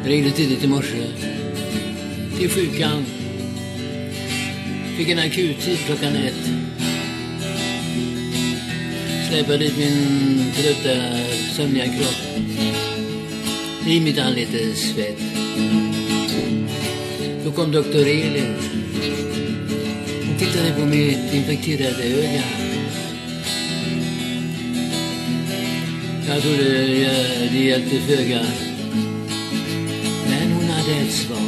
Ringde tidigt i morse till sjukan. Fick en akuttid klockan 1. Släpade dit min trötta, sömniga kropp. I mitt anlete svett. Då kom doktor Elin. Hon tittade på mitt infekterade öga. Jag trodde det hjälpte föga. Men hon hade ett svar.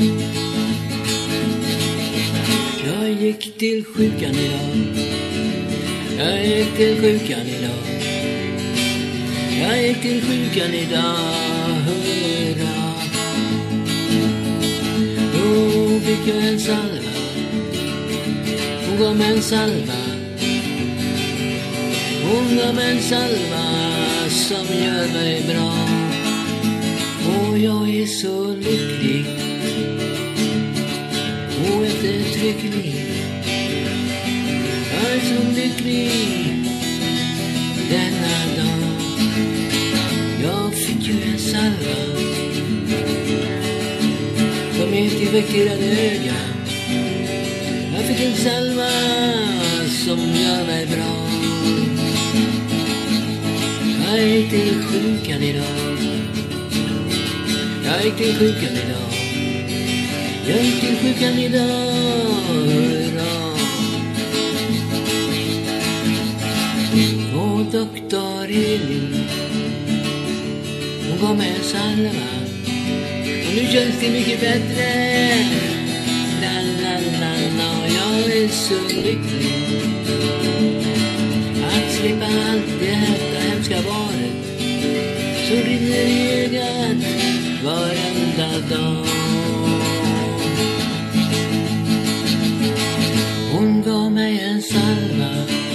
Jag gick till sjukan idag. Jag gick till sjukan idag. Jag gick till sjukan idag. Hurra. Då fick jag en salva. Hon gav mig en salva. Hon gav mig en salva som gör mig bra. Och jag är så lycklig och eftertrycklig. Jag är så lycklig denna dag. Jag fick ju en salva som mitt infekterade öga. Jag fick en salva som gör mig bra. Jag gick till sjukan idag. Jag gick till sjukan idag. Jag gick till sjukan idag. Och doktor Elin, hon gav mig en salva. Och nu känns det mycket bättre. La la la la, jag är så lycklig att slippa allt det här hemska varet som rinner i ögat varenda dag. Hon gav mig en salva,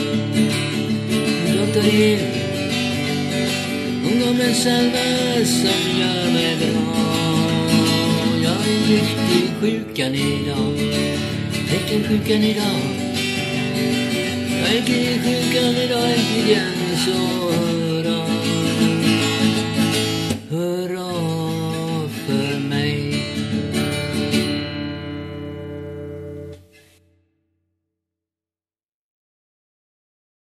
doktor Elin. Hon gav mig en salva som gör mig bra. Jag gick till sjukan idag. Jag gick till sjukan idag. Jag gick till sjukan idag äntligen så